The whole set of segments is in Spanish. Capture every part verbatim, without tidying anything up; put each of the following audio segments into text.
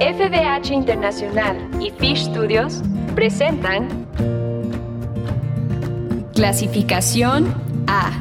F D H Internacional y Fish Studios presentan Clasificación A.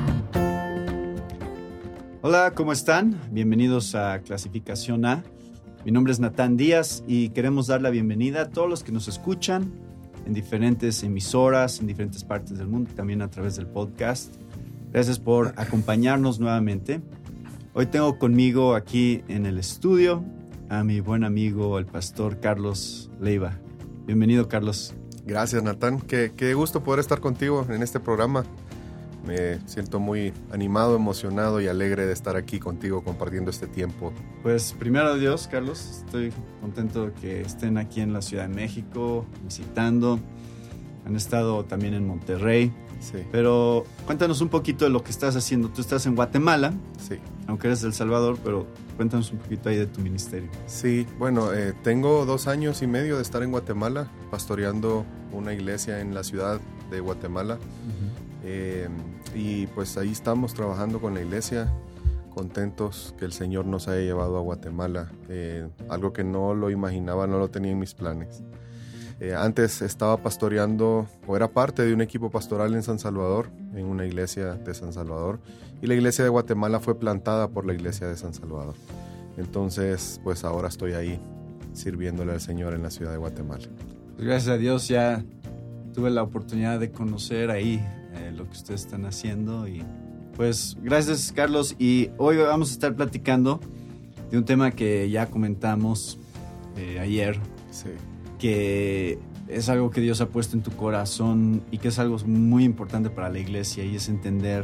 Hola, ¿cómo están? Bienvenidos a Clasificación A. Mi nombre es Natán Díaz y queremos dar la bienvenida a todos los que nos escuchan en diferentes emisoras, en diferentes partes del mundo, también a través del podcast. Gracias por acompañarnos nuevamente. Hoy tengo conmigo aquí en el estudio a mi buen amigo, el pastor Carlos Leiva. Bienvenido, Carlos. Gracias, Natán. Qué, qué gusto poder estar contigo en este programa. Me siento muy animado, emocionado y alegre de estar aquí contigo compartiendo este tiempo. Pues primero Dios, Carlos, estoy contento de que estén aquí en la Ciudad de México visitando. Han estado también en Monterrey. Sí. Pero cuéntanos un poquito de lo que estás haciendo. Tú estás en Guatemala, Sí. aunque eres de El Salvador, pero cuéntanos un poquito ahí de tu ministerio. Sí, bueno, eh, tengo dos años y medio de estar en Guatemala, pastoreando una iglesia en la ciudad de Guatemala. Uh-huh. eh, y pues ahí estamos trabajando con la iglesia, contentos que el Señor nos haya llevado a Guatemala. Eh, algo que no lo imaginaba, no lo tenía en mis planes. Eh, antes estaba pastoreando, o era parte de un equipo pastoral en San Salvador, en una iglesia de San Salvador, y la iglesia de Guatemala fue plantada por la iglesia de San Salvador. Entonces, pues ahora estoy ahí sirviéndole al Señor en la ciudad de Guatemala. Pues gracias a Dios ya tuve la oportunidad de conocer ahí eh, lo que ustedes están haciendo y pues gracias, Carlos. Y hoy vamos a estar platicando de un tema que ya comentamos eh, ayer. Sí. Que es algo que Dios ha puesto en tu corazón y que es algo muy importante para la iglesia, y es entender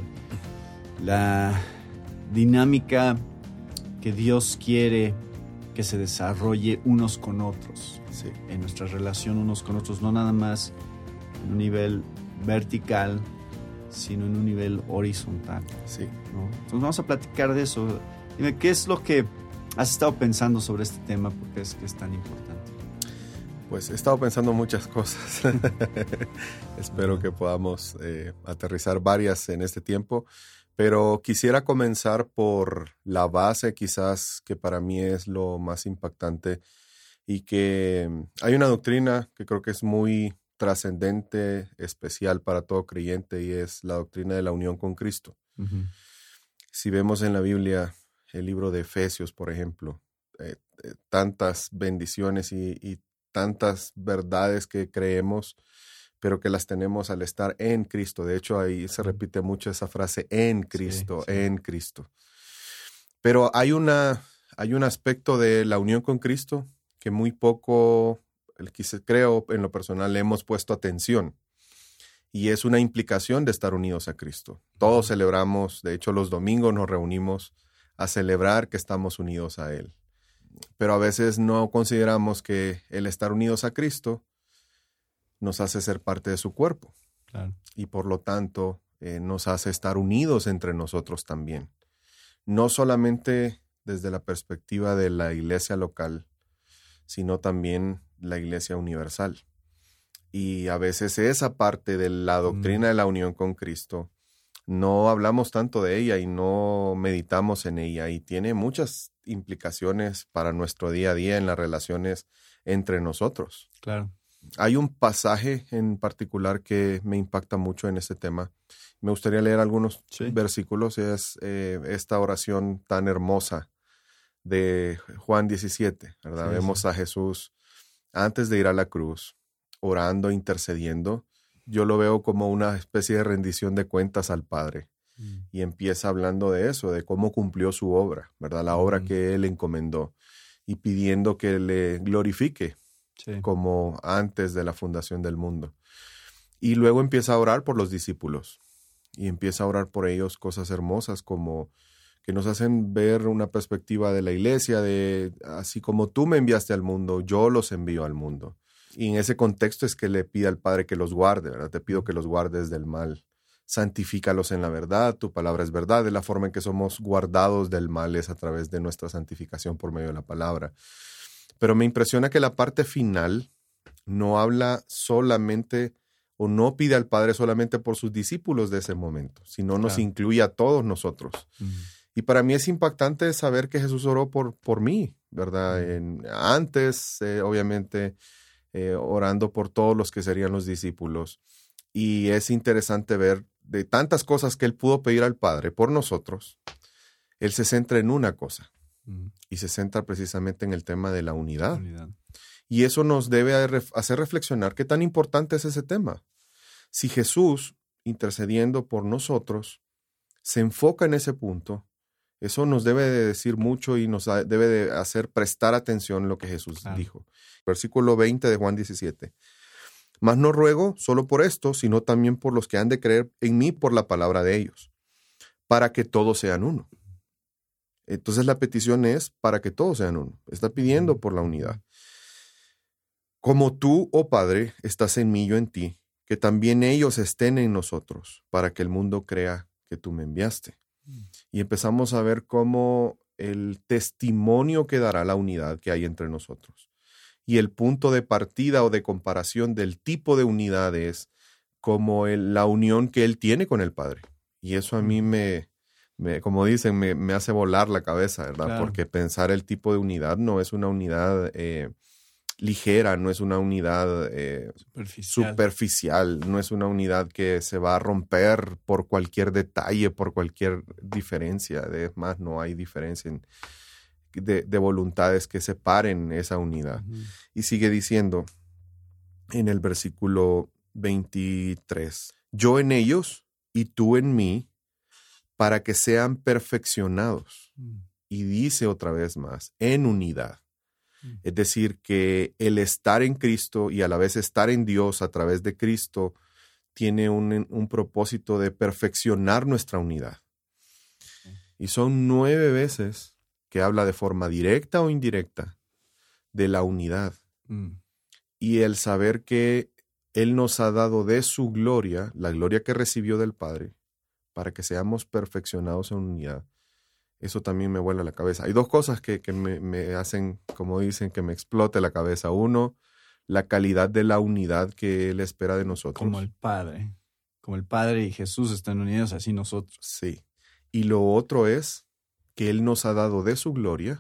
la dinámica que Dios quiere que se desarrolle unos con otros, sí, en nuestra relación unos con otros, no nada más en un nivel vertical, sino en un nivel horizontal. Sí. ¿No? Entonces vamos a platicar de eso. Dime, ¿qué es lo que has estado pensando sobre este tema? Porque es que es tan importante. Pues he estado pensando muchas cosas. Espero que podamos eh, aterrizar varias en este tiempo, pero quisiera comenzar por la base, quizás que para mí es lo más impactante, y que hay una doctrina que creo que es muy trascendente, especial para todo creyente, y es la doctrina de la unión con Cristo. Uh-huh. Si vemos en la Biblia el libro de Efesios, por ejemplo, eh, eh, tantas bendiciones y, y tantas verdades que creemos, pero que las tenemos al estar en Cristo. De hecho, ahí se repite mucho esa frase, en Cristo, sí, sí. en Cristo. Pero hay, una, hay un aspecto de la unión con Cristo que muy poco, creo, en lo personal, le hemos puesto atención. Y es una implicación de estar unidos a Cristo. Todos celebramos, de hecho, los domingos nos reunimos a celebrar que estamos unidos a Él. Pero a veces no consideramos que el estar unidos a Cristo nos hace ser parte de su cuerpo. Claro. Y por lo tanto eh, nos hace estar unidos entre nosotros también. No solamente desde la perspectiva de la iglesia local, sino también la iglesia universal. Y a veces esa parte de la doctrina mm. de la unión con Cristo, no hablamos tanto de ella y no meditamos en ella, y tiene muchas implicaciones para nuestro día a día en las relaciones entre nosotros. Claro. Hay un pasaje en particular que me impacta mucho en este tema. Me gustaría leer algunos sí. versículos. Es eh, esta oración tan hermosa de Juan diecisiete, ¿verdad? Sí, Vemos sí. a Jesús antes de ir a la cruz, orando, intercediendo. Yo lo veo como una especie de rendición de cuentas al Padre. Mm. Y empieza hablando de eso, de cómo cumplió su obra, ¿verdad? La obra mm. que Él encomendó, y pidiendo que le glorifique sí. como antes de la fundación del mundo. Y luego empieza a orar por los discípulos, y empieza a orar por ellos cosas hermosas como que nos hacen ver una perspectiva de la iglesia, de así como tú me enviaste al mundo, yo los envío al mundo. Y en ese contexto es que le pide al Padre que los guarde, ¿verdad? Te pido que los guardes del mal. Santifícalos en la verdad, tu palabra es verdad. De la forma en que somos guardados del mal es a través de nuestra santificación por medio de la palabra. Pero me impresiona que la parte final no habla solamente, o no pide al Padre solamente por sus discípulos de ese momento, sino nos claro. incluye a todos nosotros. Uh-huh. Y para mí es impactante saber que Jesús oró por, por mí, ¿verdad? En, antes, eh, obviamente, eh, orando por todos los que serían los discípulos. Y es interesante ver de tantas cosas que Él pudo pedir al Padre por nosotros, Él se centra en una cosa. Mm. Y se centra precisamente en el tema de la unidad. unidad. Y eso nos debe hacer reflexionar qué tan importante es ese tema. Si Jesús, intercediendo por nosotros, se enfoca en ese punto, eso nos debe de decir mucho y nos debe de hacer prestar atención a lo que Jesús claro. dijo. Versículo veinte de Juan diecisiete. Mas no ruego solo por esto, sino también por los que han de creer en mí por la palabra de ellos, para que todos sean uno. Entonces la petición es para que todos sean uno. Está pidiendo por la unidad. Como tú, oh Padre, estás en mí y yo en ti, que también ellos estén en nosotros, para que el mundo crea que tú me enviaste. Y empezamos a ver cómo el testimonio que dará la unidad que hay entre nosotros. Y el punto de partida o de comparación del tipo de unidad es como el, la unión que Él tiene con el Padre. Y eso a mí me, me como dicen, me, me hace volar la cabeza, ¿verdad? Claro. Porque pensar el tipo de unidad no es una unidad eh, ligera, no es una unidad eh, superficial. superficial, no es una unidad que se va a romper por cualquier detalle, por cualquier diferencia. Además, no hay diferencia en, de, de voluntades que separen esa unidad. Uh-huh. Y sigue diciendo en el versículo veintitrés, yo en ellos y tú en mí, para que sean perfeccionados. Uh-huh. Y dice otra vez más, en unidad. Es decir, que el estar en Cristo y a la vez estar en Dios a través de Cristo tiene un, un propósito de perfeccionar nuestra unidad. Y son nueve veces que habla de forma directa o indirecta de la unidad. Mm. Y el saber que Él nos ha dado de su gloria, la gloria que recibió del Padre, para que seamos perfeccionados en unidad. Eso también me vuela la cabeza. Hay dos cosas que, que me, me hacen, como dicen, que me explote la cabeza. Uno, la calidad de la unidad que Él espera de nosotros. Como el Padre. Como el Padre y Jesús están unidos, así nosotros. Sí. Y lo otro es que Él nos ha dado de su gloria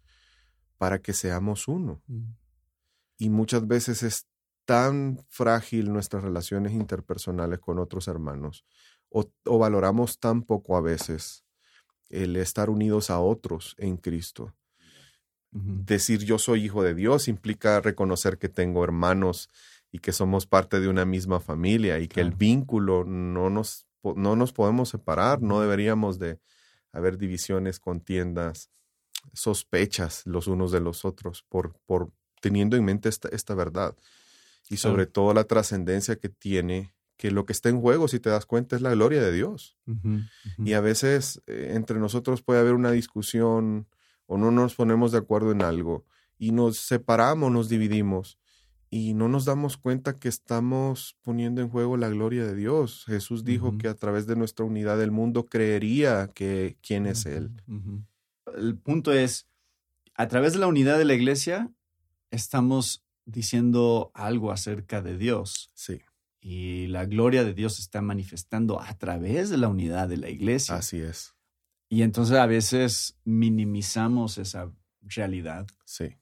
para que seamos uno. Mm. Y muchas veces es tan frágil nuestras relaciones interpersonales con otros hermanos, o, o valoramos tan poco a veces el estar unidos a otros en Cristo. Uh-huh. Decir yo soy hijo de Dios implica reconocer que tengo hermanos y que somos parte de una misma familia y que claro. el vínculo no nos, no nos podemos separar, no deberíamos de haber divisiones, contiendas, sospechas los unos de los otros por, por teniendo en mente esta, esta verdad. Y sobre claro. todo la trascendencia que tiene, que lo que está en juego, si te das cuenta, es la gloria de Dios. Uh-huh, uh-huh. Y a veces eh, entre nosotros puede haber una discusión o no nos ponemos de acuerdo en algo y nos separamos, nos dividimos y no nos damos cuenta que estamos poniendo en juego la gloria de Dios. Jesús dijo uh-huh. que a través de nuestra unidad el mundo creería que quién es uh-huh, Él. Uh-huh. El punto es, a través de la unidad de la iglesia estamos diciendo algo acerca de Dios. Sí. Y la gloria de Dios se está manifestando a través de la unidad de la iglesia. Así es. Y entonces a veces minimizamos esa realidad. Sí.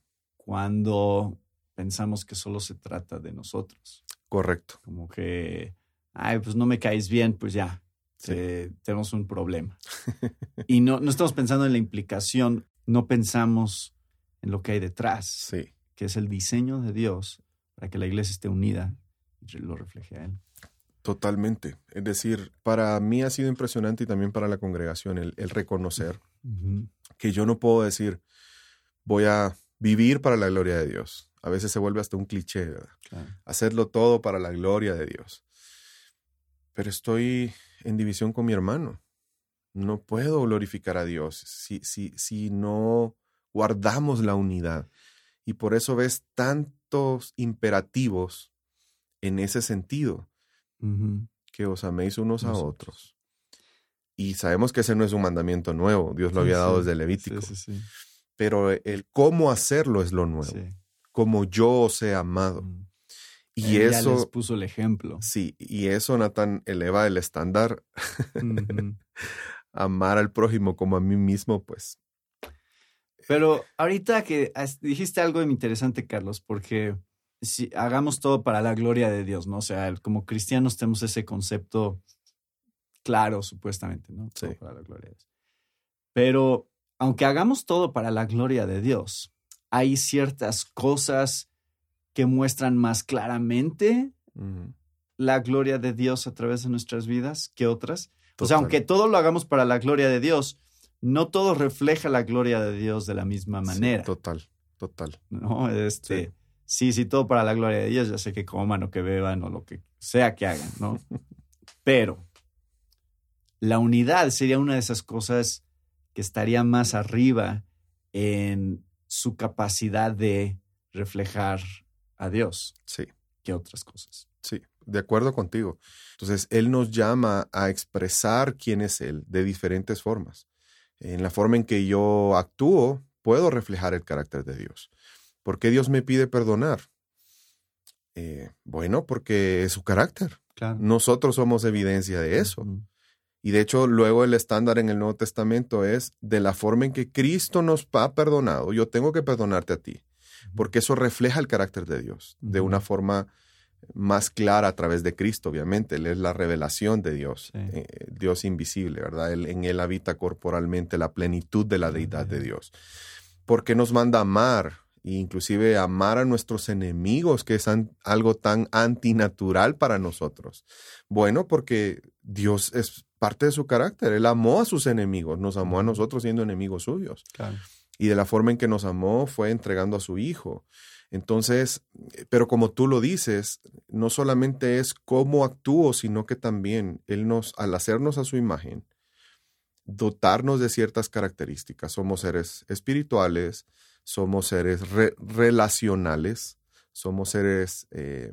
Cuando pensamos que solo se trata de nosotros. Correcto. Como que, ay, pues no me caes bien, pues ya, sí. eh, tenemos un problema. Y no, no estamos pensando en la implicación, no pensamos en lo que hay detrás. Sí. Que es el diseño de Dios para que la iglesia esté unida y lo refleje a Él. Totalmente. Es decir, para mí ha sido impresionante y también para la congregación el, el reconocer uh-huh. que yo no puedo decir voy a vivir para la gloria de Dios. A veces se vuelve hasta un cliché, ¿verdad? Claro. Hacerlo todo para la gloria de Dios. Pero estoy en división con mi hermano. No puedo glorificar a Dios si, si, si no guardamos la unidad. Y por eso ves tantos imperativos en ese sentido, uh-huh. que os améis unos Nosotros. a otros. Y sabemos que ese no es un mandamiento nuevo, Dios lo sí, había dado sí. desde Levítico. Sí, sí, sí. Pero el cómo hacerlo es lo nuevo, sí. como yo os he amado. Uh-huh. Y Él eso ya les puso el ejemplo. Sí, y eso, Natán, eleva el estándar uh-huh. amar al prójimo como a mí mismo, pues. Pero ahorita que dijiste algo interesante, Carlos, porque si hagamos todo para la gloria de Dios, ¿no? O sea, como cristianos tenemos ese concepto claro, supuestamente, ¿no? Sí. Todo para la gloria de Dios. Pero aunque hagamos todo para la gloria de Dios, hay ciertas cosas que muestran más claramente Uh-huh. la gloria de Dios a través de nuestras vidas que otras. Total. O sea, aunque todo lo hagamos para la gloria de Dios, no todo refleja la gloria de Dios de la misma manera. Sí, total, total. ¿No? Este, Sí. sí, sí, todo para la gloria de Dios, ya sé que coman o que beban o lo que sea que hagan, ¿no? Pero la unidad sería una de esas cosas que estaría más arriba en su capacidad de reflejar a Dios Sí, que otras cosas. sí, de acuerdo contigo. Entonces, Él nos llama a expresar quién es Él de diferentes formas. En la forma en que yo actúo, puedo reflejar el carácter de Dios. ¿Por qué Dios me pide perdonar? Eh, bueno, porque es su carácter. Claro. Nosotros somos evidencia de eso. Uh-huh. Y de hecho, luego el estándar en el Nuevo Testamento es de la forma en que Cristo nos ha perdonado, yo tengo que perdonarte a ti, porque eso refleja el carácter de Dios uh-huh. de una forma más clara a través de Cristo, obviamente. Él es la revelación de Dios, sí. eh, Dios invisible, ¿verdad? Él, en Él habita corporalmente la plenitud de la deidad uh-huh. de Dios. Porque nos manda amar, e inclusive amar a nuestros enemigos, que es an, algo tan antinatural para nosotros. Bueno, porque Dios es parte de su carácter. Él amó a sus enemigos, nos amó a nosotros siendo enemigos suyos. Claro. Y de la forma en que nos amó fue entregando a su Hijo. Entonces, pero como tú lo dices, no solamente es cómo actúo, sino que también Él nos, al hacernos a su imagen, dotarnos de ciertas características. Somos seres espirituales, somos seres re- relacionales, somos seres eh,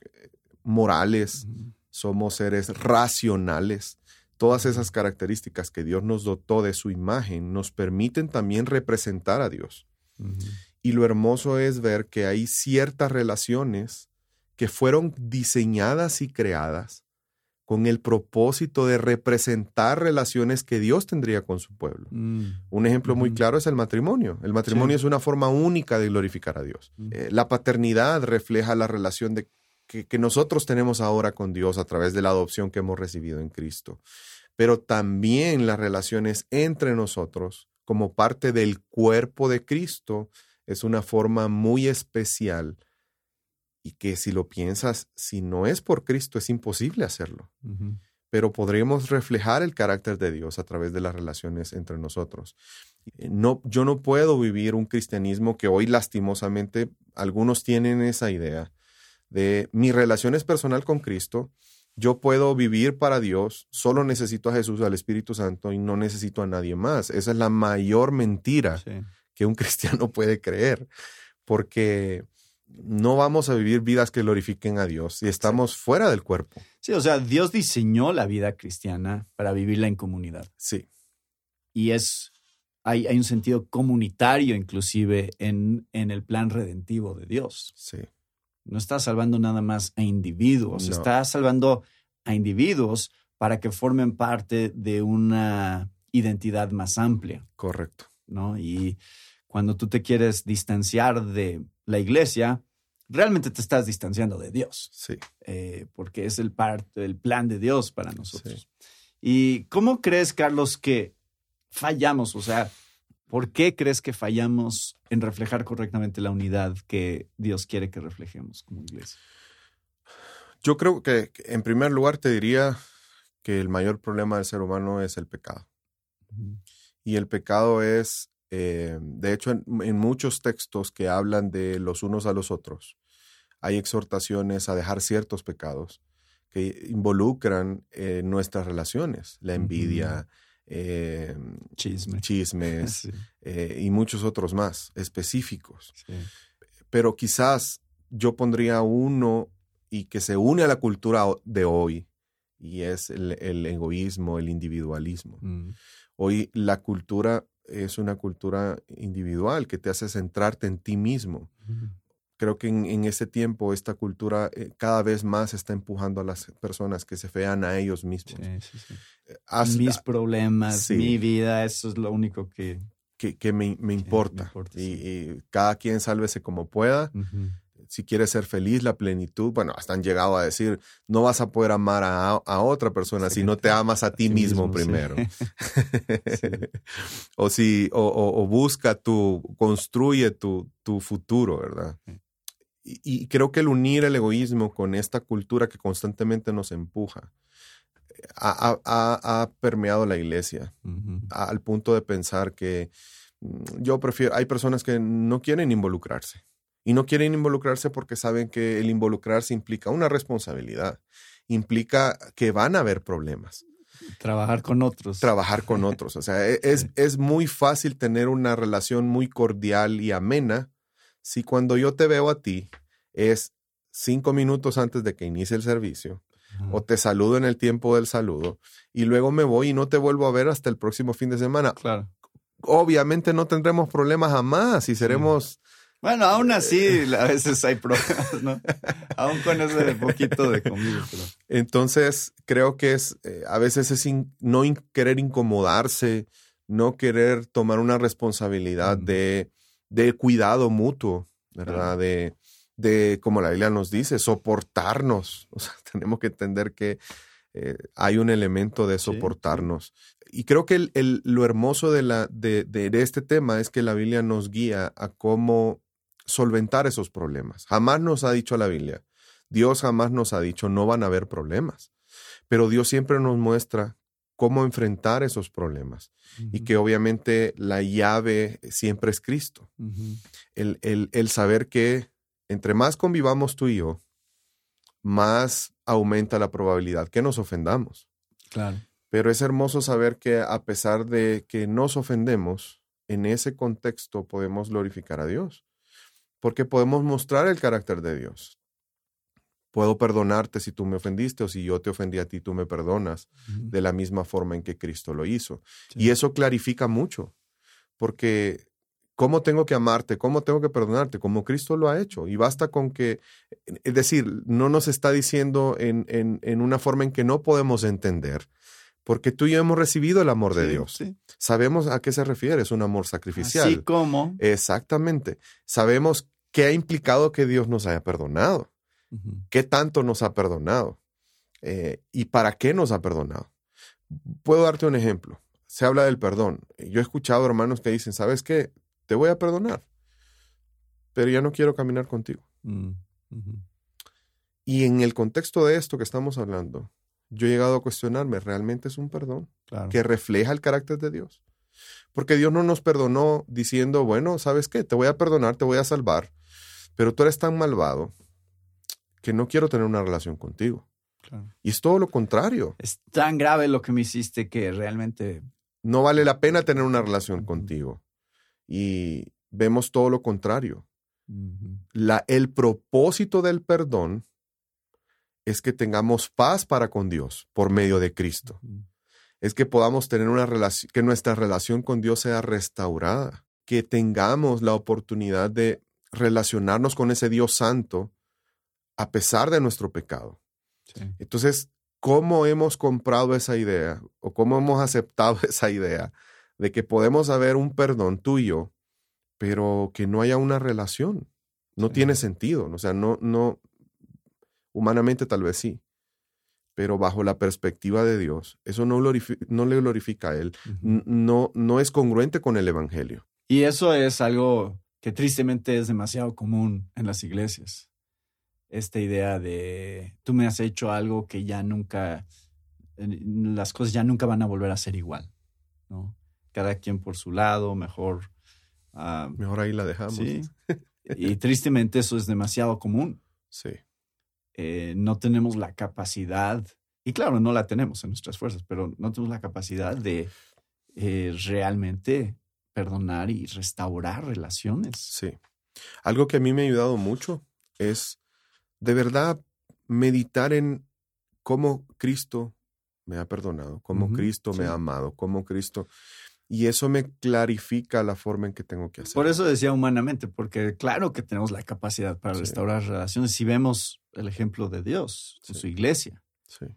morales, uh-huh. somos seres racionales. Todas esas características que Dios nos dotó de su imagen nos permiten también representar a Dios. Uh-huh. Y lo hermoso es ver que hay ciertas relaciones que fueron diseñadas y creadas con el propósito de representar relaciones que Dios tendría con su pueblo. Mm. Un ejemplo uh-huh. muy claro es el matrimonio. El matrimonio sí. es una forma única de glorificar a Dios. Uh-huh. Eh, la paternidad refleja la relación de, que, que nosotros tenemos ahora con Dios a través de la adopción que hemos recibido en Cristo. Pero también las relaciones entre nosotros, como parte del cuerpo de Cristo, es una forma muy especial y que si lo piensas, si no es por Cristo, es imposible hacerlo. Uh-huh. Pero podremos reflejar el carácter de Dios a través de las relaciones entre nosotros. No, yo no puedo vivir un cristianismo que hoy lastimosamente algunos tienen esa idea de mi relación es personal con Cristo, yo puedo vivir para Dios, solo necesito a Jesús, al Espíritu Santo y no necesito a nadie más. Esa es la mayor mentira sí. que un cristiano puede creer, porque no vamos a vivir vidas que glorifiquen a Dios y estamos sí. fuera del cuerpo. Sí, o sea, Dios diseñó la vida cristiana para vivirla en comunidad. Sí. Y es, hay, hay un sentido comunitario inclusive en, en el plan redentivo de Dios. Sí. No está salvando nada más a individuos, no. está salvando a individuos para que formen parte de una identidad más amplia. Correcto. ¿No? Y cuando tú te quieres distanciar de la iglesia, realmente te estás distanciando de Dios. Sí. Eh, porque es el, parte, el plan de Dios para nosotros. Sí. ¿Y cómo crees, Carlos, que fallamos? O sea, ¿por qué crees que fallamos en reflejar correctamente la unidad que Dios quiere que reflejemos como iglesia? Yo creo que, en primer lugar, te diría que el mayor problema del ser humano es el pecado. Uh-huh. Y el pecado es, eh, de hecho, en, en muchos textos que hablan de los unos a los otros, hay exhortaciones a dejar ciertos pecados que involucran eh, nuestras relaciones, la envidia, uh-huh. Eh, Chisme. chismes sí. eh, y muchos otros más específicos. Sí. Pero quizás yo pondría uno y que se une a la cultura de hoy y es el, el egoísmo, el individualismo. Mm. Hoy la cultura es una cultura individual que te hace centrarte en ti mismo. Mm. Creo que en, en ese tiempo esta cultura eh, cada vez más está empujando a las personas que se vean a ellos mismos. Sí, sí, sí. Haz, Mis problemas, sí. mi vida, eso es lo único que... Que, que me, me importa. Me importa y, sí. y cada quien sálvese como pueda. Uh-huh. Si quieres ser feliz, la plenitud, bueno, hasta han llegado a decir, no vas a poder amar a, a otra persona sí, si no te amas a ti mismo, mismo primero. Sí. Sí. o, si, o, o, o busca tu, construye tu, tu futuro, ¿verdad? Sí. Y, y creo que el unir el egoísmo con esta cultura que constantemente nos empuja ha, ha, ha permeado la iglesia uh-huh. al punto de pensar que yo prefiero, hay personas que no quieren involucrarse. Y no quieren involucrarse porque saben que el involucrarse implica una responsabilidad, implica que van a haber problemas. Trabajar con otros. Trabajar con otros. O sea, es, sí. es muy fácil tener una relación muy cordial y amena si cuando yo te veo a ti es cinco minutos antes de que inicie el servicio uh-huh. o te saludo en el tiempo del saludo y luego me voy y no te vuelvo a ver hasta el próximo fin de semana. Claro. Obviamente no tendremos problemas jamás y seremos... Sí. Bueno, aún así a veces hay problemas, ¿no? Aún con ese poquito de comida. Pero... Entonces, creo que es, eh, a veces es in, no in, querer incomodarse, no querer tomar una responsabilidad mm. de, de cuidado mutuo, ¿verdad? Claro. De, de, como la Biblia nos dice, soportarnos. O sea, tenemos que entender que eh, hay un elemento de soportarnos. Sí, sí. Y creo que el, el, lo hermoso de, la, de, de, de este tema es que la Biblia nos guía a cómo solventar esos problemas. Jamás nos ha dicho la Biblia, Dios jamás nos ha dicho no van a haber problemas, pero Dios siempre nos muestra cómo enfrentar esos problemas uh-huh. y que obviamente la llave siempre es Cristo. Uh-huh. El, el, el saber que entre más convivamos tú y yo, más aumenta la probabilidad que nos ofendamos. Claro. Pero es hermoso saber que a pesar de que nos ofendemos, en ese contexto podemos glorificar a Dios. Porque podemos mostrar el carácter de Dios. Puedo perdonarte si tú me ofendiste o si yo te ofendí a ti, tú me perdonas uh-huh. de la misma forma en que Cristo lo hizo. Sí. Y eso clarifica mucho. Porque ¿cómo tengo que amarte? ¿Cómo tengo que perdonarte? Como Cristo lo ha hecho. Y basta con que, es decir, no nos está diciendo en, en, en una forma en que no podemos entender. Porque tú y yo hemos recibido el amor de sí, Dios. Sí. Sabemos a qué se refiere, es un amor sacrificial. Así como. Exactamente. Sabemos qué ha implicado que Dios nos haya perdonado. Uh-huh. ¿Qué tanto nos ha perdonado? Eh, ¿Y para qué nos ha perdonado? Puedo darte un ejemplo. Se habla del perdón. Yo he escuchado hermanos que dicen, ¿sabes qué? Te voy a perdonar, pero ya no quiero caminar contigo. Uh-huh. Y en el contexto de esto que estamos hablando, yo he llegado a cuestionarme, ¿realmente es un perdón claro. que refleja el carácter de Dios? Porque Dios no nos perdonó diciendo, bueno, ¿sabes qué? Te voy a perdonar, te voy a salvar, pero tú eres tan malvado que no quiero tener una relación contigo. Claro. Y es todo lo contrario. Es tan grave lo que me hiciste que realmente... No vale la pena tener una relación uh-huh. contigo. Y vemos todo lo contrario. Uh-huh. La, el propósito del perdón es que tengamos paz para con Dios por medio de Cristo. Uh-huh. Es que podamos tener una relación, que nuestra relación con Dios sea restaurada, que tengamos la oportunidad de relacionarnos con ese Dios santo a pesar de nuestro pecado. Sí. Entonces, ¿cómo hemos comprado esa idea o cómo hemos aceptado esa idea de que podemos haber un perdón tú y yo, pero que no haya una relación? No sí. tiene sentido. O sea, no, no, humanamente tal vez sí, pero bajo la perspectiva de Dios, eso no, glorifica, no le glorifica a Él, uh-huh. no, no es congruente con el Evangelio. Y eso es algo que tristemente es demasiado común en las iglesias. Esta idea de, tú me has hecho algo que ya nunca, las cosas ya nunca van a volver a ser igual, ¿no? Cada quien por su lado, mejor... Uh, mejor ahí la dejamos. Sí, y tristemente eso es demasiado común. Sí. Eh, no tenemos la capacidad, y claro, no la tenemos en nuestras fuerzas, pero no tenemos la capacidad de eh, realmente perdonar y restaurar relaciones. Sí. Algo que a mí me ha ayudado mucho es de verdad meditar en cómo Cristo me ha perdonado, cómo uh-huh. Cristo sí. me ha amado, cómo Cristo... Y eso me clarifica la forma en que tengo que hacer. Por eso decía humanamente, porque claro que tenemos la capacidad para sí. restaurar relaciones si vemos el ejemplo de Dios en sí. su iglesia. Sí.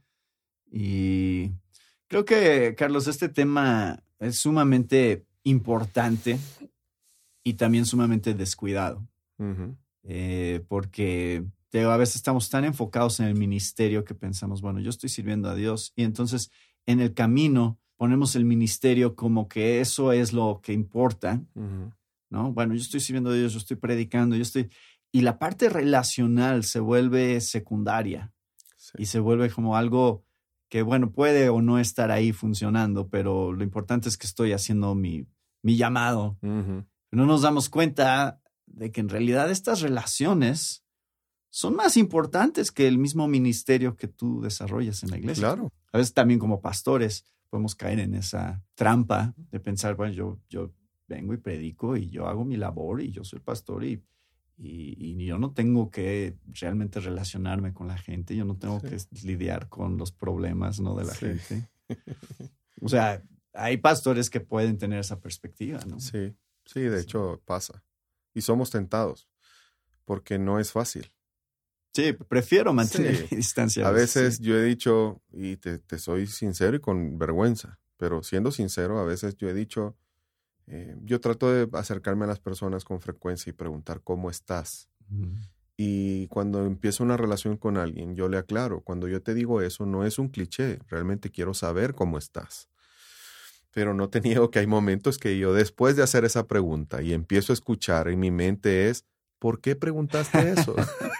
Y creo que, Carlos, este tema es sumamente importante y también sumamente descuidado. Uh-huh. Eh, porque te, a veces estamos tan enfocados en el ministerio que pensamos, bueno, yo estoy sirviendo a Dios y entonces en el camino ponemos el ministerio como que eso es lo que importa, uh-huh. ¿no? Bueno, yo estoy sirviendo a Dios, yo estoy predicando, yo estoy... Y la parte relacional se vuelve secundaria sí. y se vuelve como algo que, bueno, puede o no estar ahí funcionando, pero lo importante es que estoy haciendo mi, mi llamado. Uh-huh. No nos damos cuenta de que en realidad estas relaciones son más importantes que el mismo ministerio que tú desarrollas en la iglesia. Claro. A veces también como pastores podemos caer en esa trampa de pensar, bueno, yo, yo vengo y predico y yo hago mi labor y yo soy pastor y, y, y yo no tengo que realmente relacionarme con la gente, yo no tengo sí. que lidiar con los problemas, ¿no? de la sí. gente. O sea, hay pastores que pueden tener esa perspectiva, ¿no? Sí, sí, de sí. hecho pasa. Y somos tentados porque no es fácil. Sí, prefiero mantener sí. mi distancia. A veces sí. yo he dicho, y te, te soy sincero y con vergüenza, pero siendo sincero, a veces yo he dicho, eh, yo trato de acercarme a las personas con frecuencia y preguntar cómo estás. Uh-huh. Y cuando empiezo una relación con alguien, yo le aclaro, cuando yo te digo eso, no es un cliché, realmente quiero saber cómo estás. Pero no te niego que hay momentos que yo después de hacer esa pregunta y empiezo a escuchar, en mi mente es, ¿por qué preguntaste eso?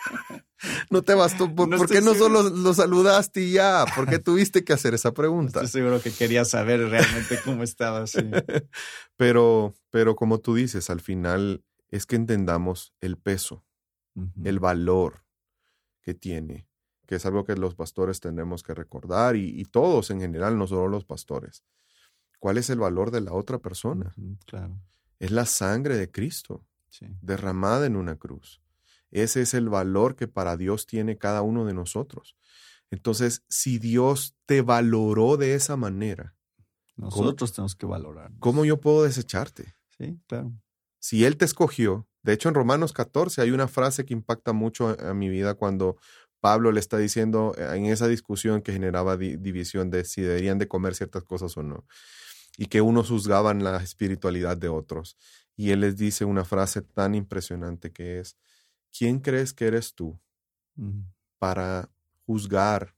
No te bastó. ¿Por, no ¿por qué no seguro. solo lo saludaste y ya? ¿Por qué tuviste que hacer esa pregunta? Estoy seguro que quería saber realmente cómo estabas. Sí. pero, pero como tú dices, al final es que entendamos el peso, uh-huh. el valor que tiene, que es algo que los pastores tenemos que recordar y, y todos en general, no solo los pastores. ¿Cuál es el valor de la otra persona? Uh-huh, claro. Es la sangre de Cristo, sí. derramada en una cruz. Ese es el valor que para Dios tiene cada uno de nosotros. Entonces, si Dios te valoró de esa manera, nosotros tenemos que valorar. ¿Cómo yo puedo desecharte? Sí, claro. Si Él te escogió, de hecho en Romanos catorce hay una frase que impacta mucho a, a mi vida cuando Pablo le está diciendo en esa discusión que generaba di- división de si deberían de comer ciertas cosas o no, y que unos juzgaban la espiritualidad de otros. Y él les dice una frase tan impresionante que es, ¿quién crees que eres tú uh-huh. para juzgar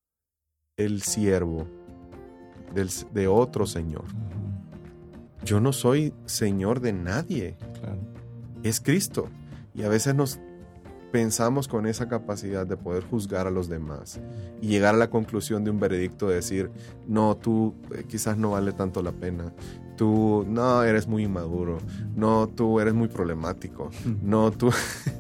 el siervo del, de otro señor? Uh-huh. Yo no soy señor de nadie. Claro. Es Cristo. Y a veces nos pensamos con esa capacidad de poder juzgar a los demás y llegar a la conclusión de un veredicto de decir, no, tú eh, quizás no vale tanto la pena. Tú, no, eres muy inmaduro. No, tú eres muy problemático. No, tú...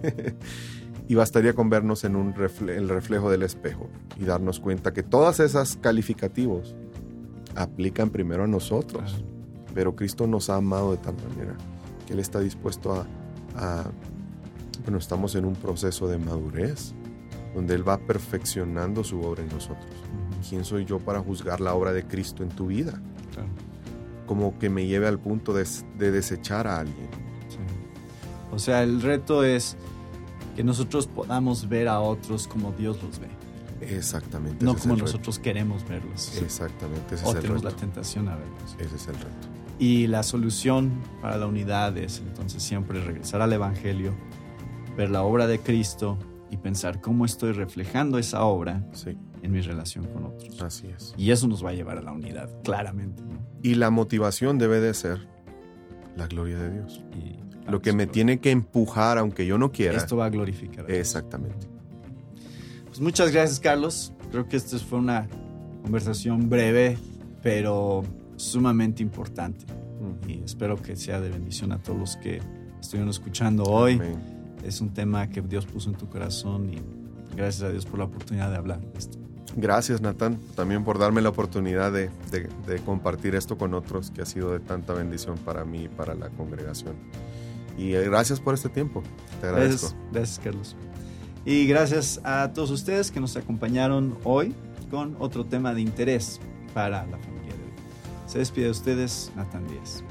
Y bastaría con vernos en un refle- el reflejo del espejo y darnos cuenta que todas esas calificativos aplican primero a nosotros. Claro. Pero Cristo nos ha amado de tal manera que Él está dispuesto a... a bueno, estamos en un proceso de madurez donde Él va perfeccionando su obra en nosotros. Uh-huh. ¿Quién soy yo para juzgar la obra de Cristo en tu vida? Claro. Como que me lleve al punto de, de desechar a alguien. Sí. O sea, el reto es que nosotros podamos ver a otros como Dios los ve. Exactamente. No como nosotros reto. queremos verlos. Exactamente. Ese o es el tenemos reto. la tentación a verlos. Ese es el reto. Y la solución para la unidad es entonces siempre regresar al Evangelio, ver la obra de Cristo y pensar cómo estoy reflejando esa obra sí. en mi relación con otros. Así es. Y eso nos va a llevar a la unidad, claramente, ¿no? Y la motivación debe de ser la gloria de Dios. Y, claro, lo que me tiene que empujar, aunque yo no quiera. Esto va a glorificar a Dios. Exactamente. Pues muchas gracias, Carlos. Creo que esta fue una conversación breve, pero sumamente importante. Mm. Y espero que sea de bendición a todos los que estuvieron escuchando hoy. Amén. Es un tema que Dios puso en tu corazón y gracias a Dios por la oportunidad de hablar de esto. Gracias, Natán, también por darme la oportunidad de, de, de compartir esto con otros, que ha sido de tanta bendición para mí y para la congregación. Y gracias por este tiempo, te agradezco. Gracias, gracias, Carlos. Y gracias a todos ustedes que nos acompañaron hoy con otro tema de interés para la familia de hoy. Se despide de ustedes, Natán Díaz.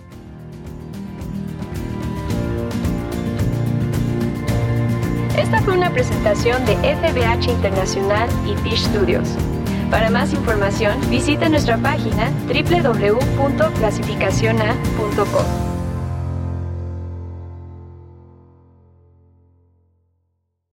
Esta fue una presentación de F B H Internacional y Fish Studios. Para más información, visita nuestra página doble u doble u doble u punto clasificaciona punto com.